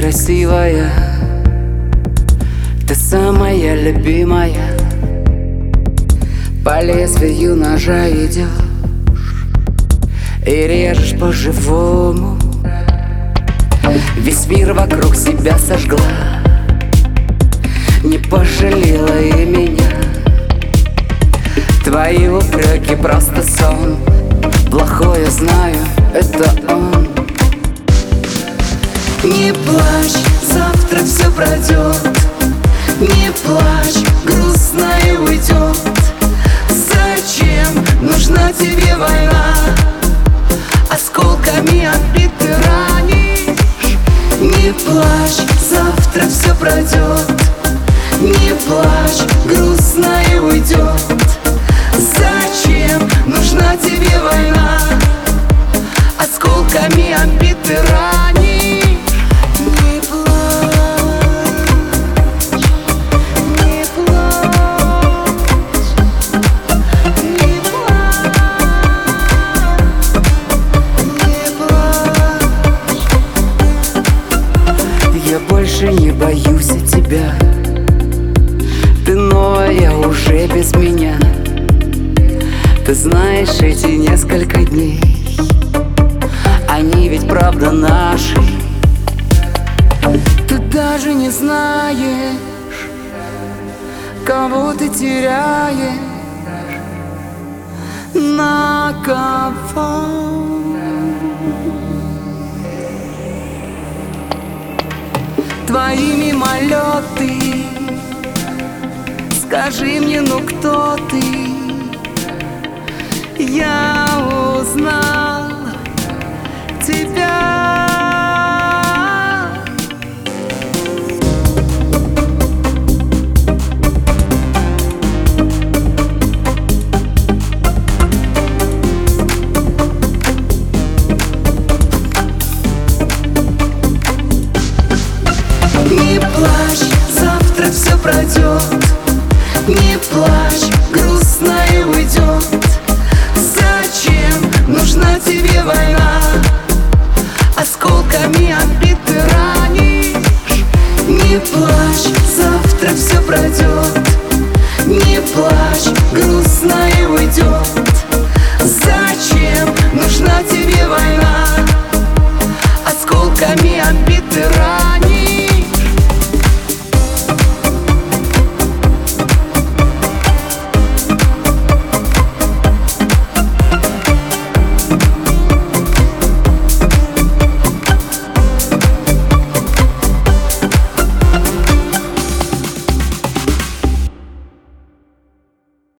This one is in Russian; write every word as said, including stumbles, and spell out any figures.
красивая, ты самая любимая. По лезвию ножа идешь и режешь по-живому. Весь мир вокруг себя сожгла, не пожалела и меня. Твои упреки просто сон, плохое знаю, это он. Не плачь, завтра все пройдет. Не плачь, грустно и уйдет. Зачем нужна тебе война? Осколками отбит ты ранишь. Не плачь, завтра все пройдет. Не плачь, грустно и уйдет. Зачем нужна тебе война? Осколками отбит ты ранишь. Не плачь, не плачь, не плачь, не плачь. Я больше не боюсь тебя. Ты новая уже без меня. Ты знаешь, эти несколько дней, они ведь правда наши. Ты даже не знаешь, кого ты теряешь, на кого. Твои мимолеты, скажи мне, ну кто ты? Я узнал.